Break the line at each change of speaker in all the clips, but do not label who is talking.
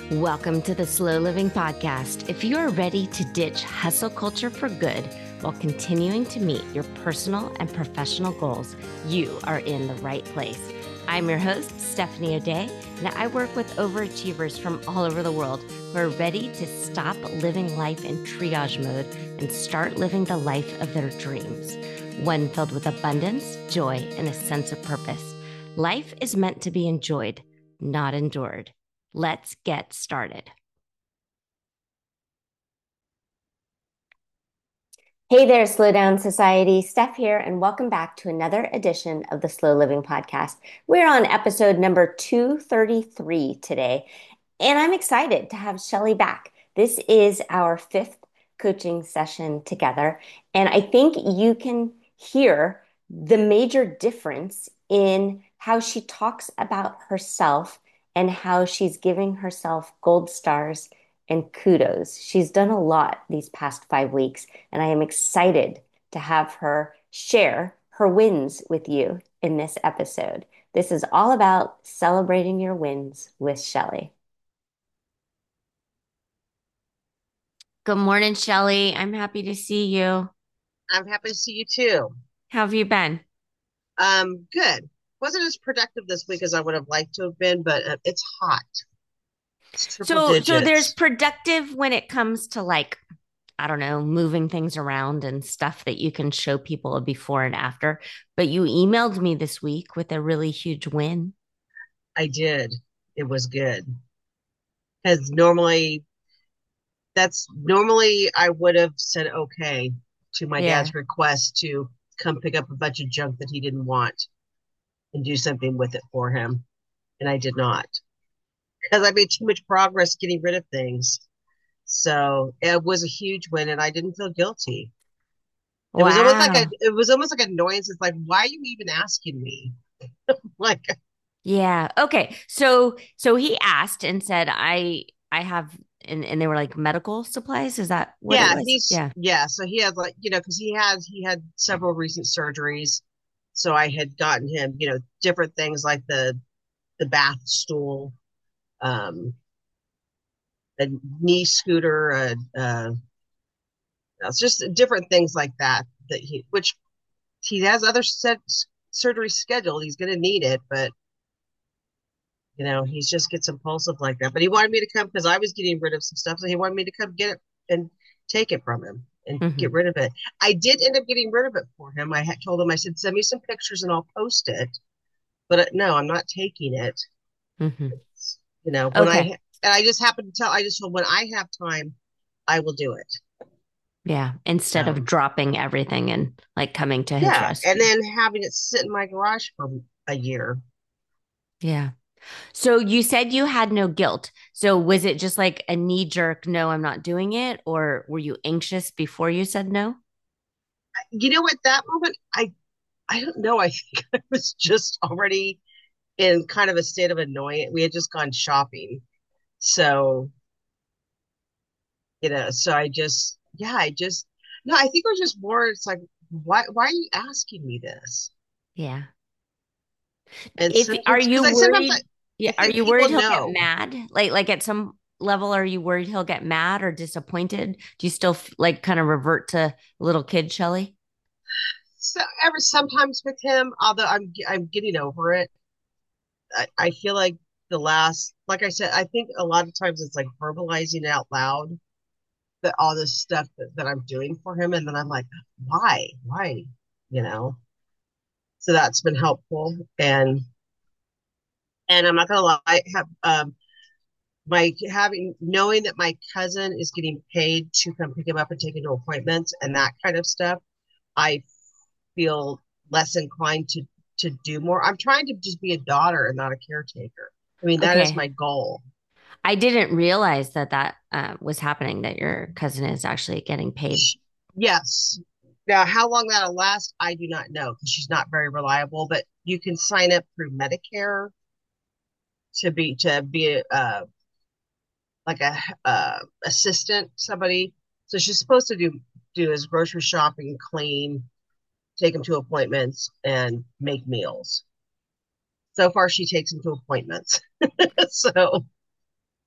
Welcome to the Slow Living Podcast. If you are ready to ditch hustle culture for good while continuing to meet your personal and professional goals, you are in the right place. I'm your host, Stephanie O'Day, and I work with overachievers from all over the world who are ready to stop living life in triage mode and start living the life of their dreams, one filled with abundance, joy, and a sense of purpose. Life is meant to be enjoyed, not endured. Let's get started. Hey there, Slow Down Society. Steph here, and welcome back to another edition of the Slow Living Podcast. We're on episode number 233 today, and I'm excited to have Shelly back. This is our fifth coaching session together, and I think you can hear the major difference in how she talks about herself and how she's giving herself gold stars and kudos. She's done a lot these past 5 weeks, and I am excited to have her share her wins with you in this episode. This is all about celebrating your wins with Shelly. Good morning, Shelly. I'm happy to see you.
I'm happy to see you too.
How have you been?
Good. Wasn't as productive this week as I would have liked to have been, but it's hot. It's triple
So there's
digits.
productive when it comes to like, I don't know, moving things around and stuff that you can show people a before and after. But you emailed me this week with a really huge win.
I did. It was good. Because normally I would have said okay to my
Yeah.
dad's request to come pick up a bunch of junk that he didn't want and do something with it for him. And I did not. Because I made too much progress getting rid of things. So it was a huge win and I didn't feel guilty.
Wow.
It was almost like annoyance. It's like, why are you even asking me? Like,
Yeah. Okay. So he asked and said, I have and they were like medical supplies. Is that what it was? Yeah.
so he had like, because he had several recent surgeries. So I had gotten him, different things like the bath stool, um, a knee scooter, it's just different things like that which he has other surgery scheduled. He's going to need it, but he just gets impulsive like that. But he wanted me to come because I was getting rid of some stuff. So he wanted me to come get it and take it from him and get
Hmm.
rid of it. I did end up getting rid of it for him. I had told him, I said, send me some pictures and I'll post it. But no, I'm not taking it.
Hmm.
When
Okay.
and I just happened to I just told when I have time, I will do it.
Yeah. Instead of
So,
dropping everything and like coming to his
yeah. And
rescue.
then having it sit in my garage for a year.
Yeah. So you said you had no guilt. So was it just like a knee jerk, no, I'm not doing it? Or were you anxious before you said no?
At that moment, I don't know. I think I was just already in kind of a state of annoyance. We had just gone shopping. So, so no, I think it was just more, it's like, why are you asking me this?
Yeah.
And
If are
sometimes,
you
because
worried?
I
Yeah, are
think
you
people
worried he'll get
know.
mad? Like at some level, are you worried he'll get mad or disappointed? Do you still like kind of revert to little kid Shelly?
So ever sometimes with him, although I'm getting over it, I feel like like I said, I think a lot of times it's like verbalizing it out loud that all this stuff that I'm doing for him. And then I'm like, why, you know? So that's been helpful. And I'm not gonna lie, have my having knowing that my cousin is getting paid to come pick him up and take him to appointments and that kind of stuff, I feel less inclined to do more. I'm trying to just be a daughter and not a caretaker. I mean, that is
Okay.
my goal.
I didn't realize that was happening, that your cousin is actually getting paid.
Yes. Now, how long that'll last, I do not know because she's not very reliable. But you can sign up through Medicare to be like a assistant, somebody. So she's supposed to do his grocery shopping, clean, take him to appointments, and make meals. So far, she takes him to appointments. So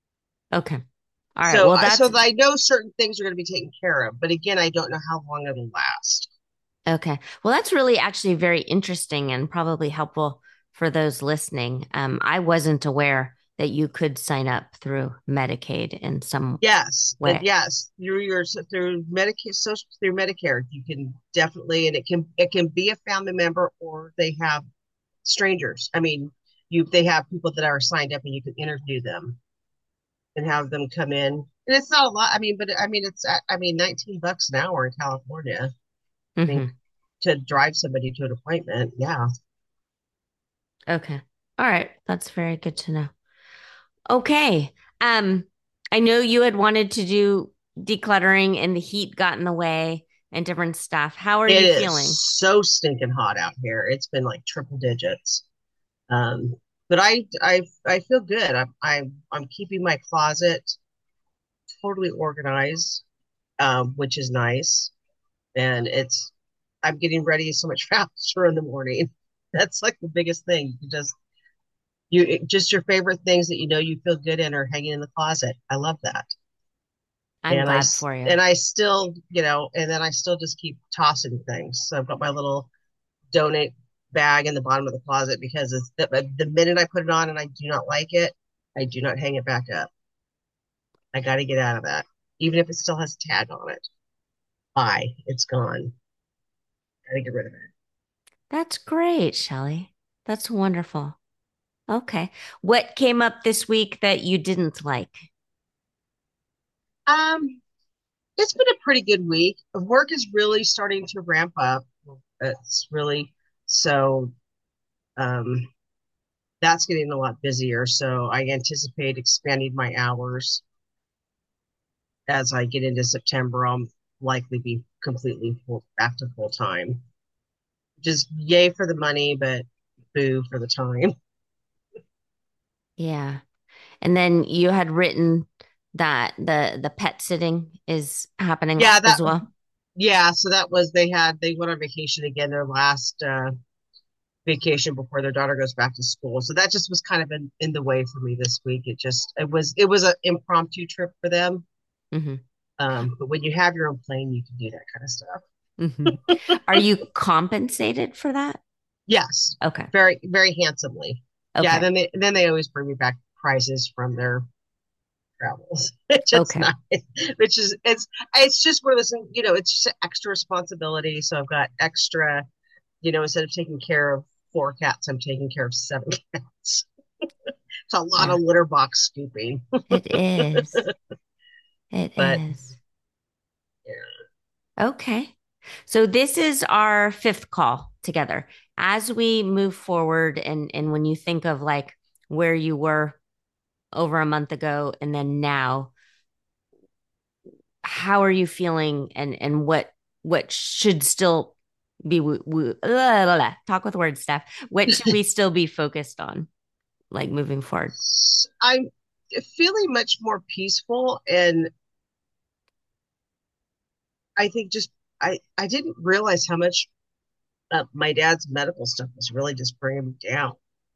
Okay. All right.
So,
Well,
so
that's
I know certain things are going to be taken care of, but again, I don't know how long it'll last.
okay. Well, that's really actually very interesting and probably helpful for those listening. I wasn't aware that you could sign up through Medicaid in some
Yes, and
way.
yes, through Medicare, social through Medicare, you can definitely, and it can be a family member or they have strangers. I mean, they have people that are signed up, and you can interview them and have them come in. And it's not a lot. I mean, but I mean, $19 an hour in California. I mean,
Hmm.
to drive somebody to an appointment, yeah.
Okay. All right. That's very good to know. Okay. Um, I know you had wanted to do decluttering and the heat got in the way and different stuff. How are
It
you
is
feeling?
so stinking hot out here. It's been like triple digits. Um, but I feel good. I'm keeping my closet totally organized, which is nice. And I'm getting ready so much faster in the morning. That's like the biggest thing. Just your favorite things that you know you feel good in are hanging in the closet. I love that.
I'm
And
glad for you.
and I still, and then I still just keep tossing things. So I've got my little donate bag in the bottom of the closet because the minute I put it on and I do not like it, I do not hang it back up. I got to get out of that. Even if it still has a tag on it. Bye. It's gone. Got to get rid of it.
That's great, Shelley. That's wonderful. Okay. What came up this week that you didn't like?
Um, it's been a pretty good week. Work is really starting to ramp up. It's really so um that's getting a lot busier. So I anticipate expanding my hours as I get into September. I'll likely be completely back to full time. Just yay for the money, but boo for the time.
Yeah. And then you had written that the pet sitting is happening
Yeah,
as well.
so they went on vacation again, their last vacation before their daughter goes back to school. So that just was kind of in the way for me this week. It was an impromptu trip for them.
Hmm.
But when you have your own plane, you can do that kind of stuff.
Hmm. Are you compensated for that?
Yes,
Okay.
very, very handsomely. Yeah,
Okay.
then they always bring me back prizes from their travels, which is
Okay.
nice. Which is it's just one of those, it's just an extra responsibility. So I've got extra, instead of taking care of 4 cats, I'm taking care of 7 cats. It's a lot
Yeah,
of litter box scooping.
it is. It
But
is.
yeah.
Okay. So this is our fifth call together. As we move forward and when you think of like where you were over a month ago and then now, how are you feeling and what should still be talk with words, Steph. What should we still be focused on like moving forward?
I'm feeling much more peaceful, and I think just I didn't realize how much my dad's medical stuff was really just bringing me down.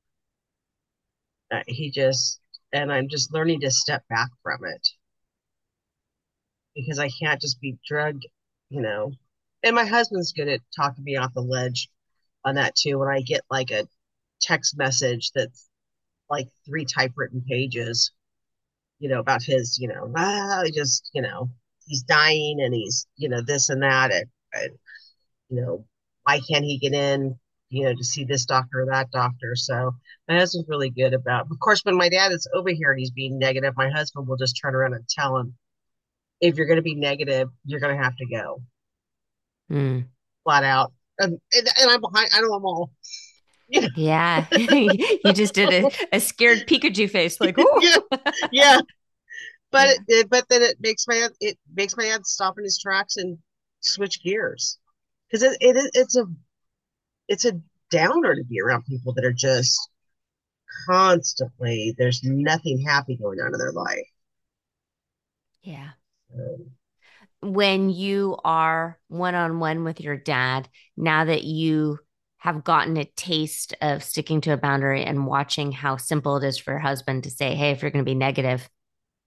He just and I'm just learning to step back from it because I can't just be drugged, you know. And my husband's good at talking me off the ledge on that too. When I get like a text message that's like 3 typewritten pages, about his, just, he's dying and he's, this and that. And, you know, why can't he get in, to see this doctor or that doctor? So my husband's really good about, of course, when my dad is over here and he's being negative, my husband will just turn around and tell him, if you're going to be negative, you're going to have to go
Mm,
flat out. And I'm behind, I know I'm all, you know,
yeah. You just did a scared Pikachu face, like, oh,
yeah, yeah. But
yeah.
but then it makes my head stop in his tracks and switch gears because it's a downer to be around people that are just constantly there's nothing happy going on in their life.
Yeah.
Um,
When you are one on one with your dad, now that you have gotten a taste of sticking to a boundary and watching how simple it is for your husband to say, hey, if you're going to be negative,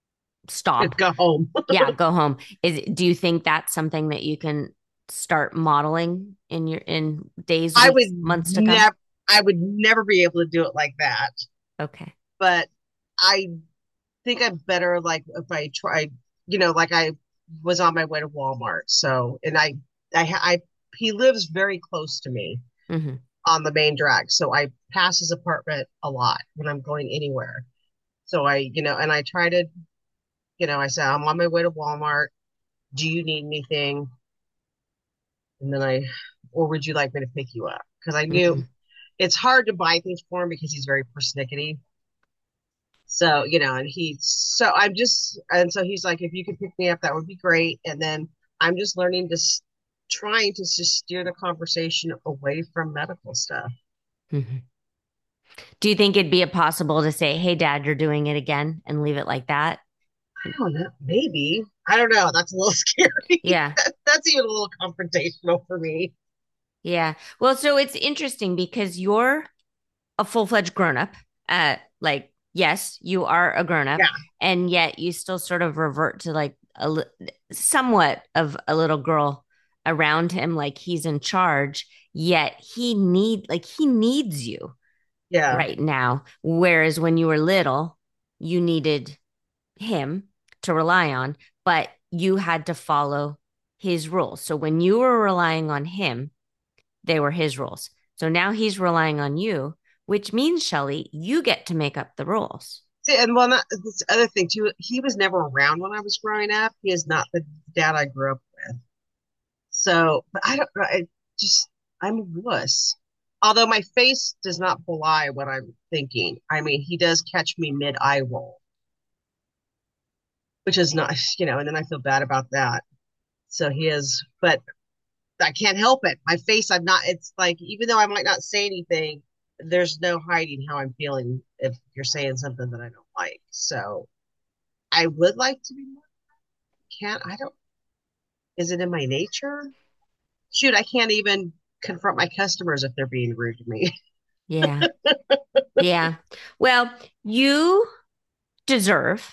stop.
Go home.
Yeah, go home. Do you think that's something that you can start modeling in days,
I
weeks,
would
months to come?
never, I would never be able to do it like that.
Okay.
But I think I'm better like if I tried, like I was on my way to Walmart. So, and he lives very close to me
Hmm.
on the main drag. So I pass his apartment a lot when I'm going anywhere. So and I try to, I say, I'm on my way to Walmart. Do you need anything? And then or would you like me to pick you up? Because I knew
Hmm.
it's hard to buy things for him because he's very persnickety. So, and so he's like, if you could pick me up, that would be great. And then I'm just trying to just steer the conversation away from medical stuff.
Hmm. Do you think it'd be possible to say, "Hey, Dad, you're doing it again," and leave it like that?
I don't know, maybe. I don't know. That's a little scary.
Yeah.
That's even a little confrontational for me.
Yeah. Well, so it's interesting because you're a full-fledged grown-up. Like, yes, you are a grown-up,
Yeah,
and yet you still sort of revert to like somewhat of a little girl around him, like he's in charge, yet he needs you
yeah,
right now. Whereas when you were little, you needed him to rely on, but you had to follow his rules. So when you were relying on him, they were his rules. So now he's relying on you, which means, Shelly, you get to make up the rules.
See, and this other thing too, he was never around when I was growing up. He is not the dad I grew up with. So, but I don't know. I'm a wuss. Although my face does not belie what I'm thinking. I mean, he does catch me mid eye roll, which is not, and then I feel bad about that. So he is, but I can't help it. My face, it's like, even though I might not say anything, there's no hiding how I'm feeling if you're saying something that I don't like. So I would like to be more, can't, I don't, is it in my nature? Shoot, I can't even confront my customers if they're being rude to me.
Yeah. Yeah. Well, you deserve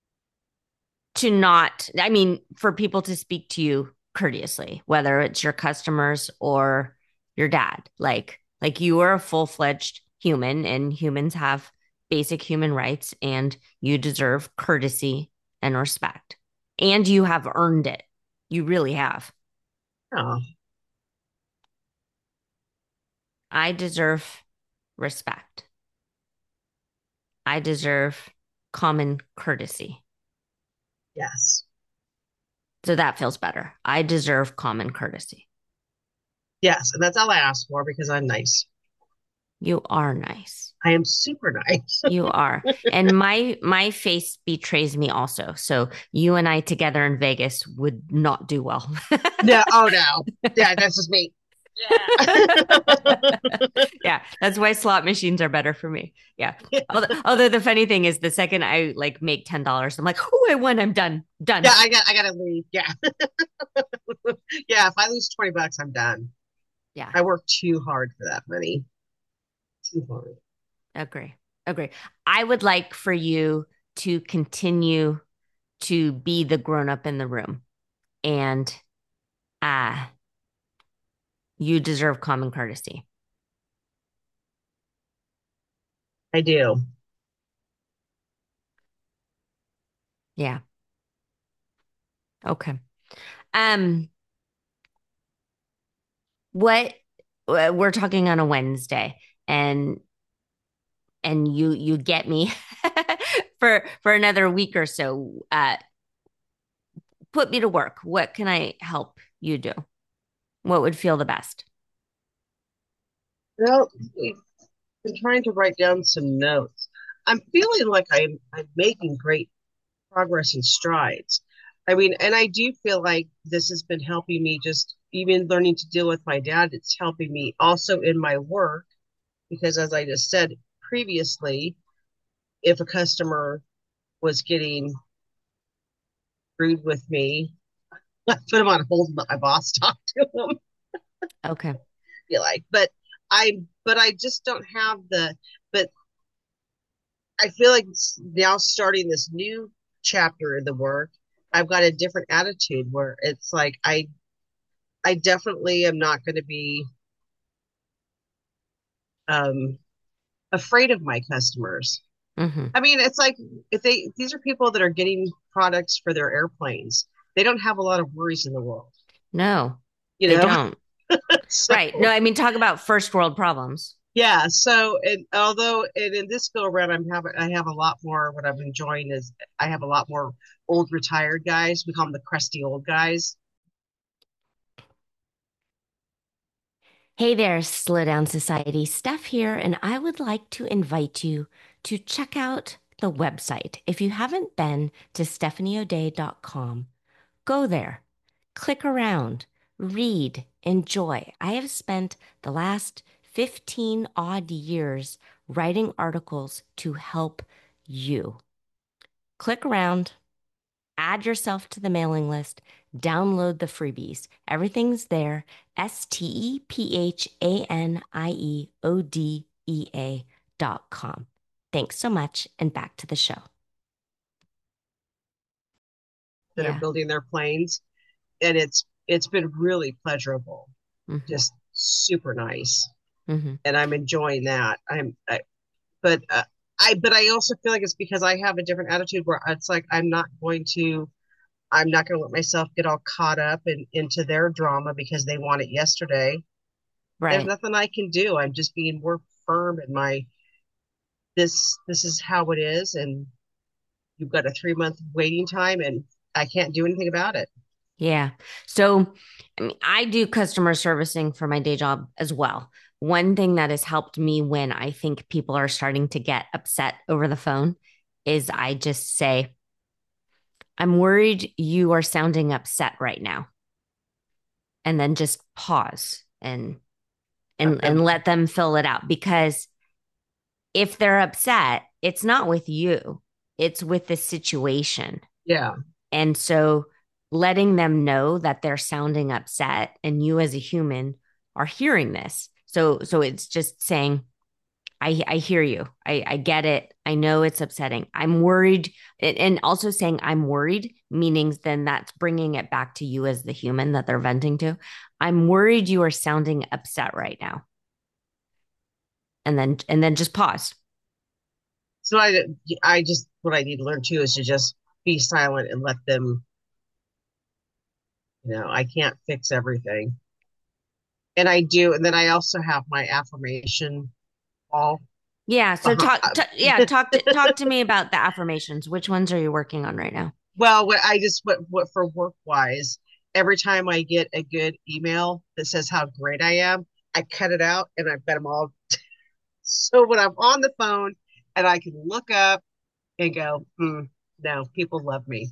to not, I mean, for people to speak to you courteously, whether it's your customers or your dad. Like you are a full-fledged human and humans have basic human rights and you deserve courtesy and respect. And you have earned it. You really have.
Oh,
I deserve respect. I deserve common courtesy.
yes.
So that feels better. I deserve common courtesy.
Yes. And that's all I ask for because I'm nice.
You are nice.
I am super nice.
You are. And my face betrays me also. So you and I together in Vegas would not do well.
No, oh no. Yeah, that's just me.
Yeah, that's why slot machines are better for me. Yeah. Although the funny thing is the second I like make $10, I'm like, oh, I won, I'm done.
Yeah,
Done.
I gotta leave. Yeah. Yeah, if I lose 20 bucks, I'm done.
Yeah,
I work too hard for that money. Too hard.
agree. Agree. I would like for you to continue to be the grown up in the room. And uh you deserve common courtesy.
I do.
Yeah. Okay. Um, what we're talking on a Wednesday and you get me for another week or so. Put me to work. What can I help you do? What would feel the best?
Well, I've been trying to write down some notes. I'm feeling like I'm making great progress and strides. I mean, and I do feel like this has been helping me just even learning to deal with my dad. It's helping me also in my work because, as I just said previously, if a customer was getting rude with me, I put him on hold and let my boss talk to him.
Okay.
Feel like, but I just don't have the, but I feel like now starting this new. chapter in the work, I've got a different attitude where it's like I definitely am not going to be um afraid of my customers.
Hmm.
I mean, it's like if these are people that are getting products for their airplanes. They don't have a lot of worries in the world,
No,
you
they
know?
don't.
So
Right. No, I mean, talk about first world problems.
yeah, so although in this go around I have a lot more. What I'm enjoying is I have a lot more old retired guys. We call them the crusty old guys.
Hey there, Slow Down Society. Steph here, and I would like to invite you to check out the website. If you haven't been to stephanieodea.com, go there, click around, read, enjoy. I have spent the last 15 odd years writing articles to help you. Click around, add yourself to the mailing list, download the freebies. Everything's there. StephanieODEA.com. Thanks so much, and back to the show.
That are
Yeah.
building their planes, and it's been really pleasurable,
Hmm.
just super nice,
Hmm.
and I'm enjoying that. But but I also feel like it's because I have a different attitude where it's like I'm not going to let myself get all caught up into their drama because they want it yesterday. There's
Right.
nothing I can do. I'm just being more firm in my this is how it is, and you've got a 3 month waiting time, and I can't do anything about it.
Yeah. So, I mean, I do customer servicing for my day job as well. One thing that has helped me when I think people are starting to get upset over the phone is I just say, I'm worried you are sounding upset right now. And then just pause and
I'm
let them fill it out, because if they're upset, it's not with you, it's with the situation.
yeah,
And so letting them know that they're sounding upset and you as a human are hearing this. So it's just saying, I hear you. I get it. I know it's upsetting. I'm worried. And also saying I'm worried, meaning then that's bringing it back to you as the human that they're venting to. I'm worried you are sounding upset right now. And then just pause.
so I just what I need to learn too is to just be silent and let them. I can't fix everything, and I do, and then I also have my affirmation all
Yeah. So
behind.
yeah, talk to me about the affirmations. Which ones are you working on right now?
Well, what for work wise, every time I get a good email that says how great I am, I cut it out and I've got them all. So when I'm on the phone and I can look up and go, no, people love me.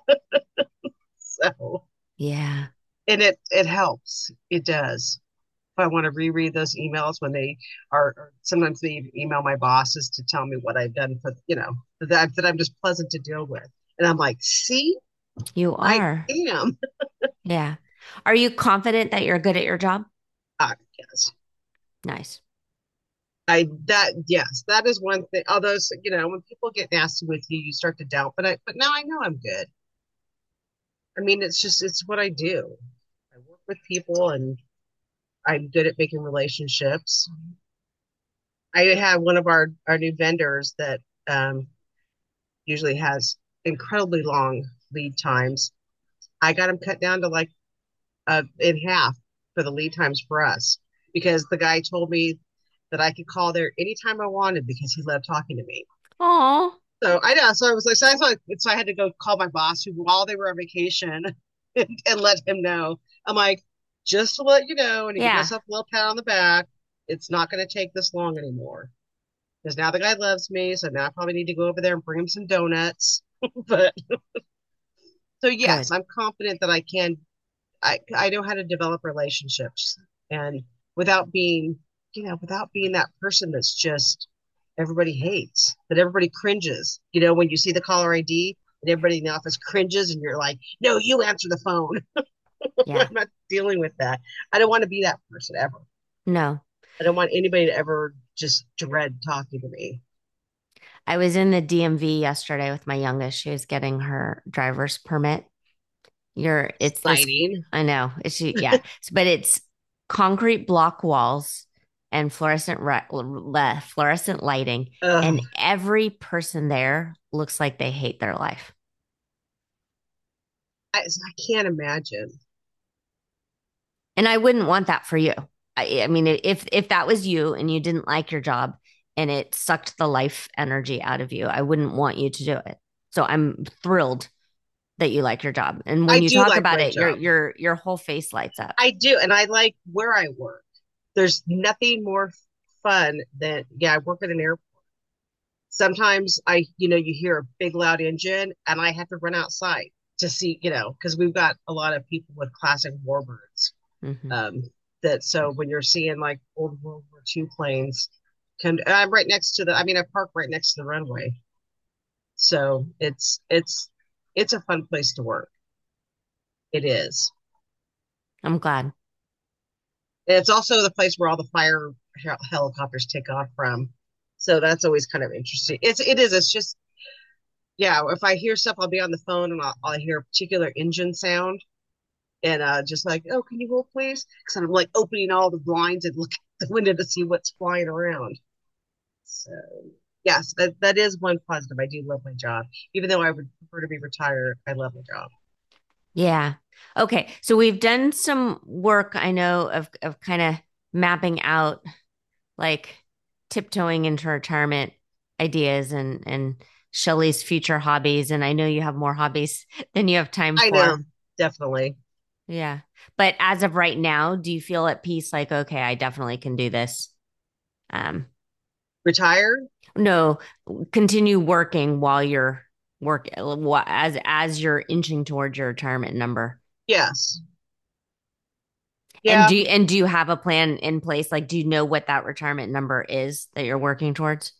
So,
Yeah.
and it helps. It does. If I want to reread those emails when they or sometimes they email my bosses to tell me what I've done for, that I'm just pleasant to deal with. And I'm like, see,
You
I
are.
am.
Yeah. Are you confident that you're good at your job?
Yes.
Nice.
Yes, that is one thing. Although, when people get nasty with you, you start to doubt. But now I know I'm good. I mean, it's what I do. I work with people, and I'm good at making relationships. I have one of our new vendors that um, usually has incredibly long lead times. I got him cut down to like in half for the lead times for us because the guy told me that I could call there anytime I wanted because he loved talking to me.
Oh,
So I know. So I was like, so I had to go call my boss who, while they were on vacation, and let him know. I'm like, just to let you know, and to give
yeah.
myself a little pat on the back, it's not going to take this long anymore. Because now the guy loves me, so now I probably need to go over there and bring him some donuts. But so yes,
Good.
I'm confident that I can. I know how to develop relationships, and without being, without being that person that's just everybody hates, that everybody cringes. When you see the caller ID and everybody in the office cringes, and you're like, no, you answer the phone.
Yeah.
I'm not dealing with that. I don't want to be that person ever.
No.
I don't want anybody to ever just dread talking to me.
I was in the DMV yesterday with my youngest. She was getting her driver's permit. It's
Exciting.
I know yeah, but it's concrete block walls and fluorescent lighting,
Ugh,
and every person there looks like they hate their life.
I can't imagine.
And I wouldn't want that for you. I mean, if that was you and you didn't like your job and it sucked the life energy out of you, I wouldn't want you to do it. So I'm thrilled that you like your job. And
I
when you
do
talk
like
about
my
it,
job.
your whole face lights up.
I do, and I like where I work. There's nothing more fun than, yeah, I work at an airport. Sometimes you hear a big loud engine and I have to run outside to see, because we've got a lot of people with classic warbirds.
Hmm.
Um, that so when you're seeing like old World War II planes come, and I'm right next to I park right next to the runway. So it's a fun place to work. It is.
I'm glad.
And it's also the place where all the fire helicopters take off from. So that's always kind of interesting. It's just, yeah, if I hear stuff, I'll be on the phone and I'll hear a particular engine sound and just like, oh, can you hold please? Because I'm like opening all the blinds and looking at the window to see what's flying around. So yes, that is one positive. I do love my job. Even though I would prefer to be retired, I love my job.
Yeah. Okay. So we've done some work, I know, of kind of mapping out like tiptoeing into retirement ideas and Shelley's future hobbies. And I know you have more hobbies than you have time
I
for.
know, definitely.
Yeah. But as of right now, do you feel at peace like, okay, I definitely can do this? Um,
Retire?
no, continue working while you're as you're inching towards your retirement number.
Yes.
And
Yeah,
do you have a plan in place? Like, do you know what that retirement number is that you're working towards?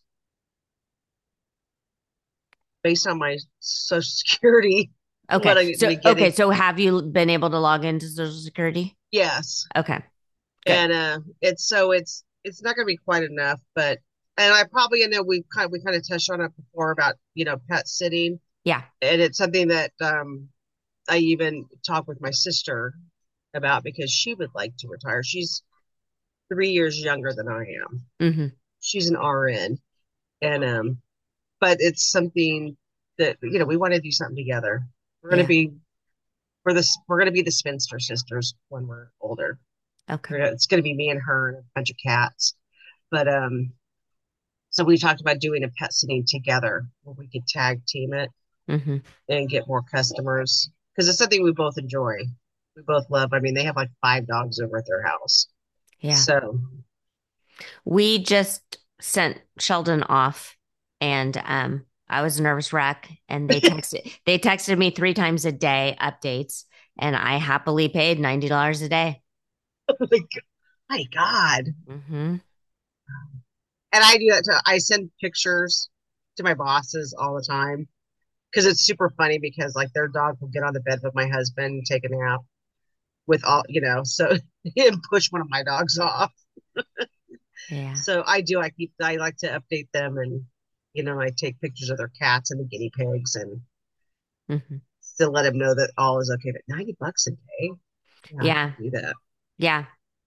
based on my social security, what
Okay.
I'm going to
So
be
okay,
getting.
so have you been able to log into Social Security?
Yes.
Okay. Good.
And it's not going to be quite enough, but and I probably, we kind of touched on it before about, pet sitting,
Yeah.
and it's something that I even talked with my sister about because she would like to retire. She's 3 years younger than I am.
Hmm.
She's an RN, and but it's something that we want to do something together. We're going to
Yeah.
be we're going to be the spinster sisters when we're older.
Okay.
It's going to be me and her and a bunch of cats. But so we talked about doing a pet sitting together where we could tag team it
Hmm.
and get more customers because it's something we both enjoy. We both love. I mean, they have like 5 dogs over at their house.
Yeah.
So
We just sent Sheldon off and I was a nervous wreck and they texted me 3 times a day updates and I happily paid $90 a day.
like, my God.
Hmm.
And I do that too. I send pictures to my bosses all the time because it's super funny because like their dog will get on the bed with my husband and take a nap with so and push one of my dogs off.
Yeah.
So I like to update them and I take pictures of their cats and the guinea pigs and
Hmm.
still let them know that all is okay. But $90 a day, yeah, I
Yeah.
can do that.
Yeah.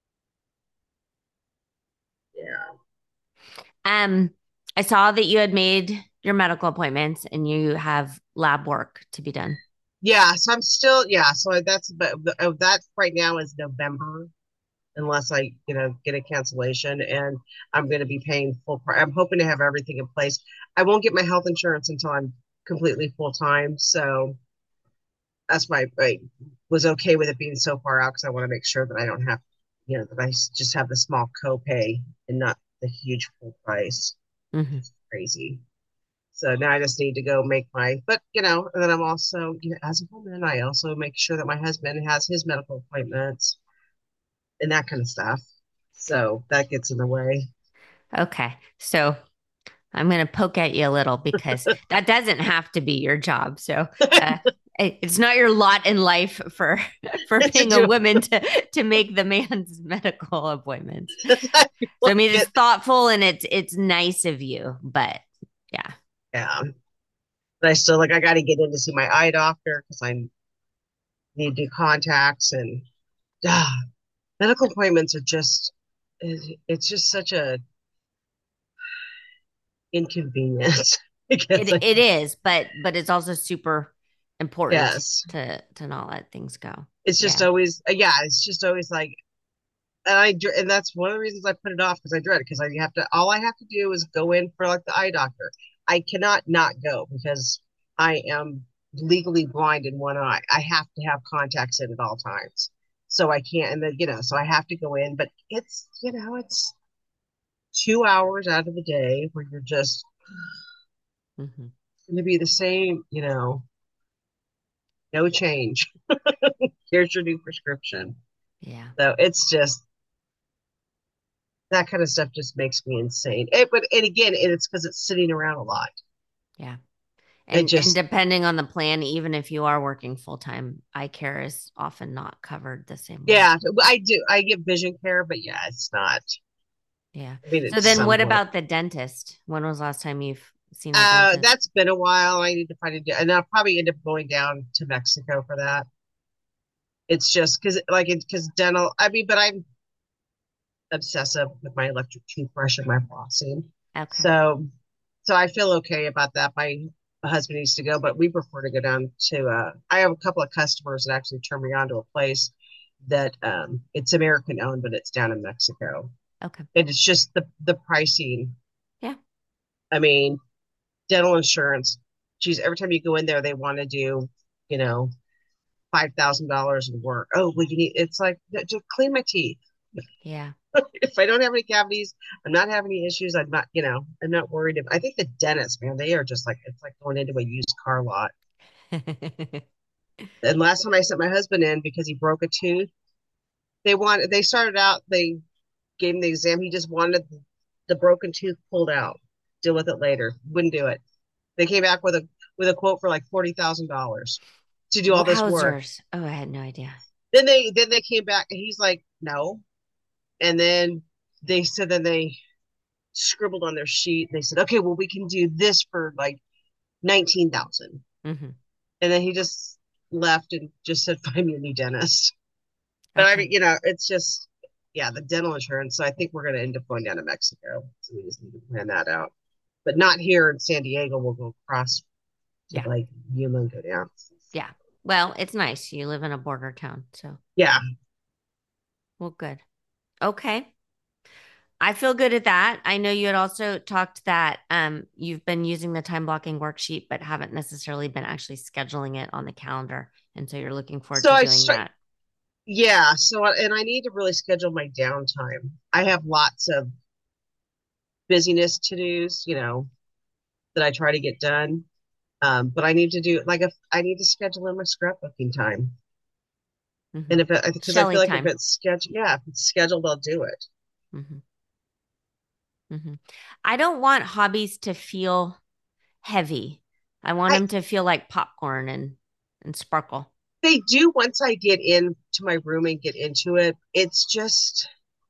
Yeah,
Um, I saw that you had made your medical appointments and you have lab work to be done.
yeah. So I'm still, yeah. So that's, but that right now is November, unless I get a cancellation, and I'm going to be paying full price. I'm hoping to have everything in place. I won't get my health insurance until I'm completely full time. So that's why I was okay with it being so far out because I want to make sure that I don't have, that I just have the small copay and not the huge full price.
Hmm.
Crazy. So now I just need to go make but and then I'm also, as a woman, I also make sure that my husband has his medical appointments and that kind of stuff. So that gets in the way.
Okay. So I'm going to poke at you a little because that doesn't have to be your job. So uh, it's not your lot in life for
to
being a
do
woman to make the man's medical appointments.
I feel
So I
like
mean, it's
it.
thoughtful and it's nice of you, but yeah.
Yeah. But I still like I got to get in to see my eye doctor because I need to do contacts and ah, medical appointments are just it's just such a inconvenience. I guess
It is, but it's also super important
yes.
to not let things go.
It's just
Yeah.
always yeah, it's just always like and that's one of the reasons I put it off because I dread it because I have to all I have to do is go in for like the eye doctor. I cannot not go because I am legally blind in one eye. I have to have contacts in at all times. So I can't and then so I have to go in, but it's 2 hours out of the day where you're just
Hmm.
going to be the same, no change. Here's your new prescription.
Yeah.
So it's just that kind of stuff just makes me insane. But and again, it's because it's sitting around a lot.
Yeah.
It
And
just
depending on the plan, even if you are working full time, eye care is often not covered the same way.
yeah, I do. I get vision care, but yeah, it's not.
Yeah.
I mean,
So
it's
then what
somewhat.
about the dentist? When was the last time you've seen a dentist?
That's been a while. I need to find and I'll probably end up going down to Mexico for that. It's just because dental. I mean, but I'm obsessive with my electric toothbrush and my flossing.
Okay.
So so I feel okay about that. My husband needs to go, but we prefer to go down to I have a couple of customers that actually turn me on to a place that it's American owned, but it's down in Mexico.
Okay.
And it's just the pricing.
Yeah.
I mean, dental insurance, geez, every time you go in there, they want to do, you know, $5,000 in work. Oh, well, you need it's like just clean my teeth.
Yeah.
If I don't have any cavities, I'm not having any issues. I'm not worried. I think the dentists, man, they are just like it's like going into a used car lot. And last time I sent my husband in because he broke a tooth, they started out, they gave him the exam. He just wanted the broken tooth pulled out. Deal with it later. Wouldn't do it. They came back with a quote for like $40,000 to do all this work.
Wowzers. Oh, I had no idea.
Then they came back and he's like, no. And then they scribbled on their sheet. They said, okay, well, we can do this for like 19,000.
Hmm.
And then he just left and just said, find me a new dentist. But I mean,
Okay.
it's just, yeah, the dental insurance. So I think we're going to end up going down to Mexico. So we just need to plan that out. But not here in San Diego. We'll go across to
Yeah.
like Yuma and go down.
Yeah. Well, it's nice. You live in a border town, so
Yeah.
well, good. Okay. I feel good at that. I know you had also talked that you've been using the time blocking worksheet, but haven't necessarily been actually scheduling it on the calendar. And so you're looking forward
So
to
I
doing
start,
that.
yeah. And I need to really schedule my downtime. I have lots of busyness to dos, that I try to get done. But I need to do like if I need to schedule in my scrapbooking time.
Hmm.
And if it, because I
Shelly
feel like if
time.
it's scheduled, yeah, if it's scheduled, I'll do it.
Hmm. Hmm. I don't want hobbies to feel heavy. I want
I
them to feel like popcorn and sparkle.
They do once I get into my room and get into it. It's just,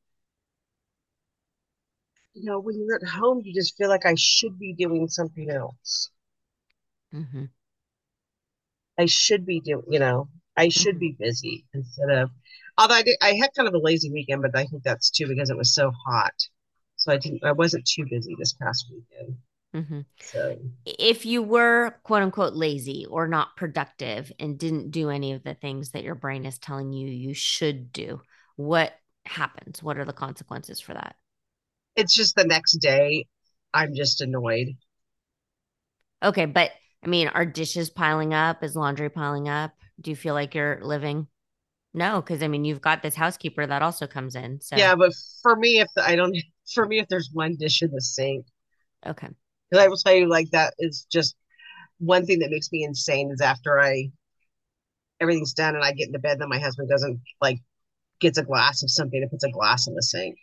when you're at home, you just feel like I should be doing something else.
Hmm.
I should be doing, I should
Hmm.
be busy instead of, although I had kind of a lazy weekend, but I think that's too because it was so hot. So I wasn't too busy this past weekend.
Hmm.
So
If you were quote unquote lazy or not productive and didn't do any of the things that your brain is telling you you should do, what happens? What are the consequences for that?
it's just the next day, I'm just annoyed.
Okay, but I mean, are dishes piling up? Is laundry piling up? Do you feel like you're living? No, because I mean, you've got this housekeeper that also comes in. So,
Yeah, but for me, I don't, for me, if there's one dish in the sink,
okay.
because I will tell you, like that is just one thing that makes me insane is after I everything's done and I get into bed, then my husband doesn't like gets a glass of something and puts a glass in the sink.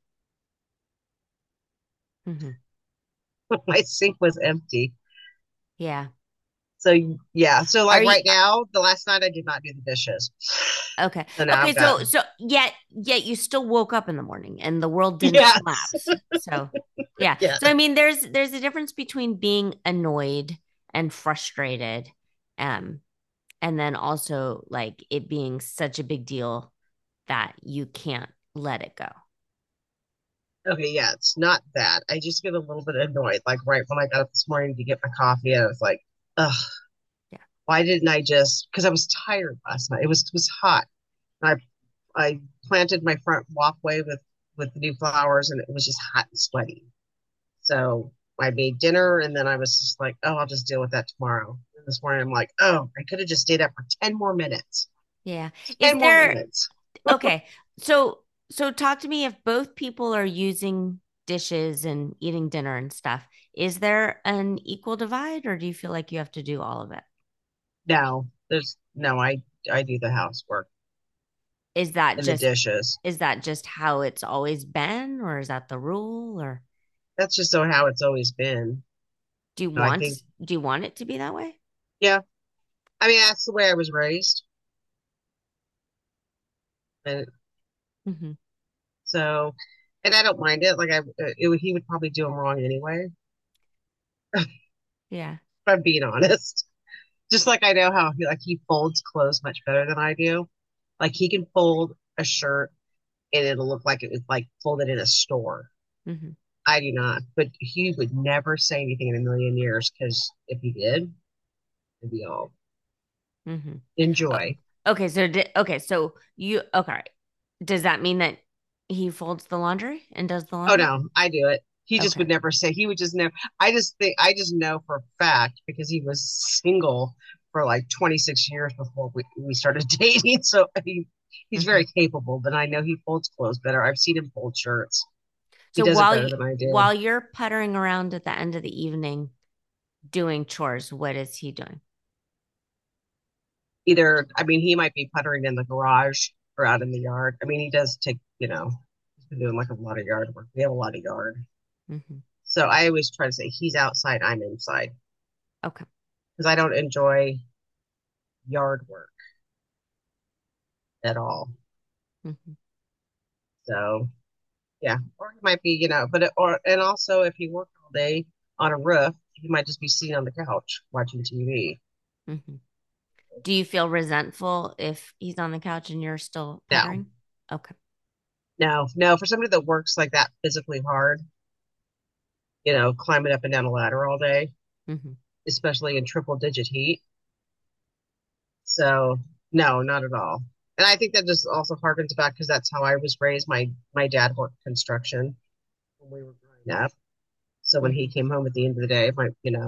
Hmm.
My sink was empty.
Yeah.
So yeah, so like
Are you
right now, the last night I did not do the dishes.
Okay.
So now
Okay.
I've got,
So yet you still woke up in the morning and the world didn't
yes,
collapse. So yeah.
yeah.
So I mean, there's a difference between being annoyed and frustrated, um, and then also like it being such a big deal that you can't let it go.
Okay, yeah, it's not that. I just get a little bit annoyed. Like right when I got up this morning to get my coffee, I was like, ugh,
Yeah.
why didn't I just, because I was tired last night. It was hot. I planted my front walkway with the new flowers and it was just hot and sweaty. So I made dinner and then I was just like, oh, I'll just deal with that tomorrow. And this morning I'm like, oh, I could have just stayed up for 10 more minutes.
Yeah. Is
10 more
there
minutes.
okay. So talk to me if both people are using dishes and eating dinner and stuff. Is there an equal divide or do you feel like you have to do all of it?
No, there's no, I do the housework
Is that
and the
just
dishes.
is that just how it's always been or is that the rule or
That's just so how it's always been.
do you
I
want
think,
do you want it to be that way?
yeah. I mean, that's the way I was raised. And
Hmm.
so, and I don't mind it. Like he would probably do them wrong anyway, if
Yeah.
I'm being honest. Just like I know how he folds clothes much better than I do. Like he can fold a shirt and it'll look like it was like folded in a store.
Hmm.
I do not, but he would never say anything in a million years because if he did, it'd be all
Hmm.
enjoy.
Okay, so you okay. Does that mean that he folds the laundry and does the
Oh
laundry?
no, I do it. He just
Okay.
would never say. He would just never. I just know for a fact because he was single for like 26 years before we started dating. So he's
Hmm.
very capable, but I know he folds clothes better. I've seen him fold shirts. He
So
does it better than I do.
while you're puttering around at the end of the evening doing chores, what is he doing?
Either, I mean, he might be puttering in the garage or out in the yard. I mean, he does take, he's been doing like a lot of yard work. We have a lot of yard.
Hmm.
So I always try to say he's outside, I'm inside
Okay.
because I don't enjoy yard work at all.
Hmm.
So yeah, or he might be, and also if he worked all day on a roof, he might just be sitting on the couch watching TV.
Hmm. Do you feel resentful if he's on the couch and you're still
No,
puttering? Okay.
no, no. For somebody that works like that physically hard, climbing up and down a ladder all day,
Hmm.
especially in triple digit heat. So no, not at all. And I think that just also harkens back because that's how I was raised. My dad worked construction when we were growing up. So when he
Hmm.
came home at the end of the day,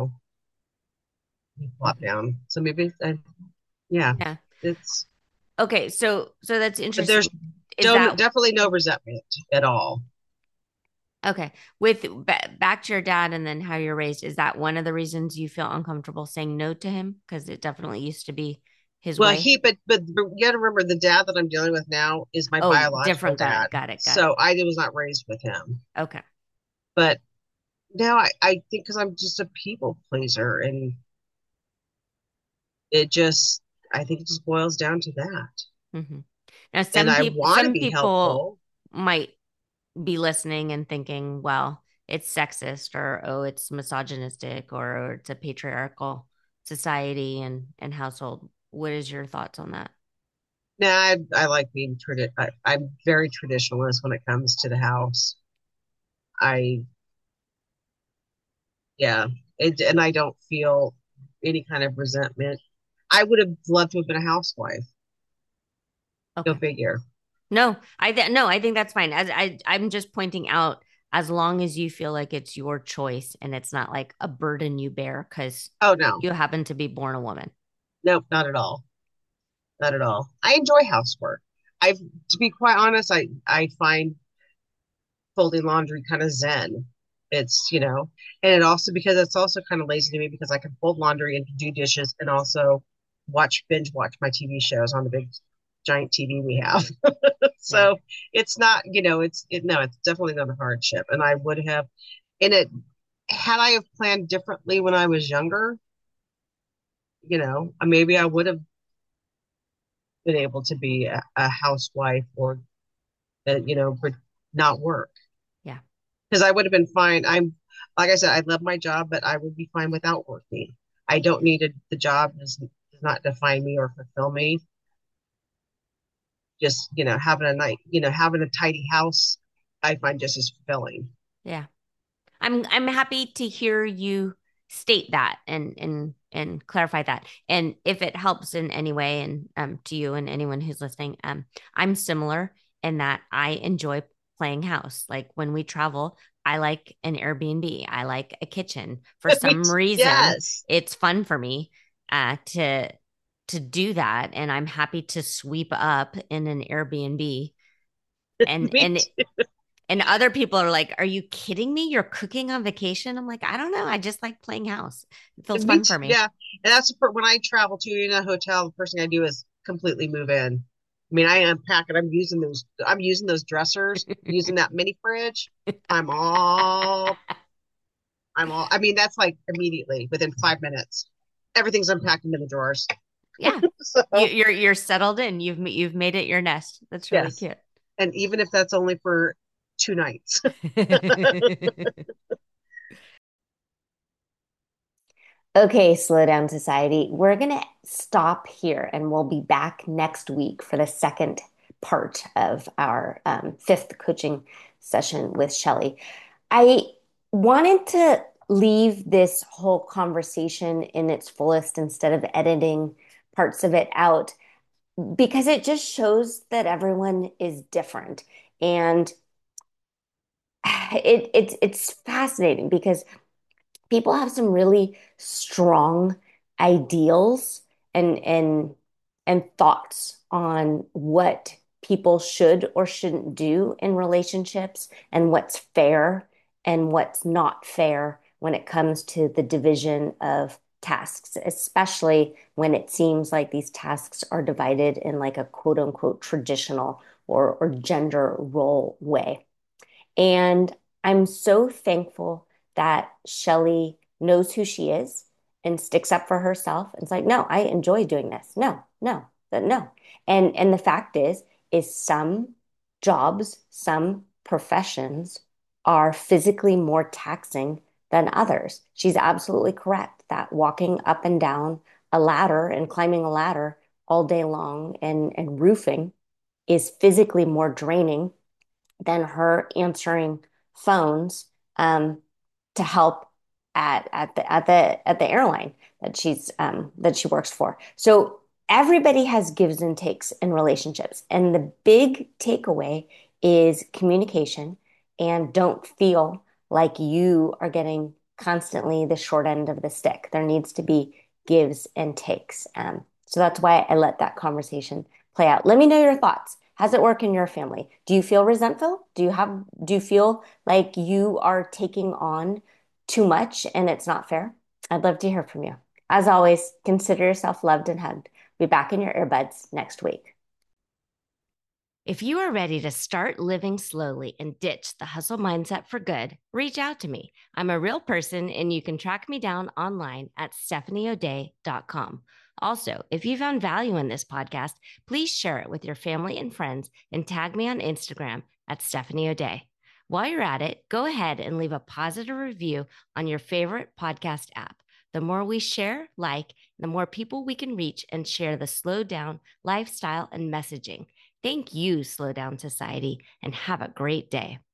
he flopped
Hmm.
down. So maybe, yeah,
Yeah.
it's
Okay. So that's
but there's
interesting. Is that
definitely no resentment at all.
okay? With back to your dad and then how you're raised, is that one of the reasons you feel uncomfortable saying no to him? Because it definitely used to be his
Well,
way.
but you got to remember the dad that I'm dealing with now is my
Oh,
biological
different. Got
dad.
it. Got it. Got it.
So I was not raised with him.
Okay.
But now I think because I'm just a people pleaser and it just, I think it just boils down to that.
Hmm. Now,
And I want to
some
be
people
helpful.
might be listening and thinking, well, it's sexist or oh, it's misogynistic or it's a patriarchal society and household. What is your thoughts on that?
Now I like being I'm very traditionalist when it comes to the house. I, yeah, and I don't feel any kind of resentment. I would have loved to have been a housewife. Go
Okay.
figure.
No, I think that's fine. As I'm just pointing out, as long as you feel like it's your choice and it's not like a burden you bear because
Oh no,
you happen to be born a woman.
nope, not at all. Not at all. I enjoy housework. To be quite honest, I find folding laundry kind of zen. It's, and it also because it's also kind of lazy to me because I can fold laundry and do dishes and also binge watch my TV shows on the big giant TV we have.
Yeah.
So it's not, no, it's definitely not a hardship. And I would have, in it, had I have planned differently when I was younger, maybe I would have been able to be a housewife or, but not work.
Yeah.
Because I would have been fine. Like I said, I love my job, but I would be fine without working. I don't need the job does not define me or fulfill me. Just, having a tidy house, I find just as fulfilling.
Yeah. I'm happy to hear you state that and clarify that. And if it helps in any way and to you and anyone who's listening, I'm similar in that I enjoy playing house. Like when we travel, I like an Airbnb. I like a kitchen. For some reason,
Yes.
it's fun for me to do that. And I'm happy to sweep up in an Airbnb and
Me
and
too.
and other people are like, "Are you kidding me? You're cooking on vacation?" I'm like, "I don't know. I just like playing house. It feels
Me
fun
too.
for me."
Yeah. And that's when I travel to in a hotel, the first thing I do is completely move in. I mean, I unpack it. I'm using those dressers, using that mini fridge. I'm all, I mean, that's like immediately within 5 minutes. Everything's unpacked into the drawers.
Yeah.
So,
You're settled in. You've made it your nest. That's really
yes.
cute.
And even if that's only for 2 nights.
Okay, slow down society. We're going to stop here and we'll be back next week for the second part of our fifth coaching session with Shelly. I wanted to leave this whole conversation in its fullest instead of editing parts of it out because it just shows that everyone is different. And it's fascinating because people have some really strong ideals and and thoughts on what people should or shouldn't do in relationships and what's fair and what's not fair when it comes to the division of tasks, especially when it seems like these tasks are divided in like a quote unquote traditional or gender role way. And I'm so thankful that Shelly knows who she is and sticks up for herself. It's like, no, I enjoy doing this. No, no, no. And the fact is some jobs, some professions are physically more taxing than others. She's absolutely correct that walking up and down a ladder and climbing a ladder all day long and roofing is physically more draining than her answering phones to help at the airline that she works for. So everybody has gives and takes in relationships, and the big takeaway is communication and don't feel like you are getting constantly the short end of the stick. There needs to be gives and takes. So that's why I let that conversation play out. Let me know your thoughts. How's it work in your family? Do you feel resentful? Do you feel like you are taking on too much and it's not fair? I'd love to hear from you. As always, consider yourself loved and hugged. Be back in your earbuds next week. If you are ready to start living slowly and ditch the hustle mindset for good, reach out to me. I'm a real person and you can track me down online at stephanieodea.com. Also, if you found value in this podcast, please share it with your family and friends and tag me on Instagram at Stephanie O'Day. While you're at it, go ahead and leave a positive review on your favorite podcast app. The more we share, the more people we can reach and share the slow down lifestyle and messaging. Thank you, Slow Down Society, and have a great day.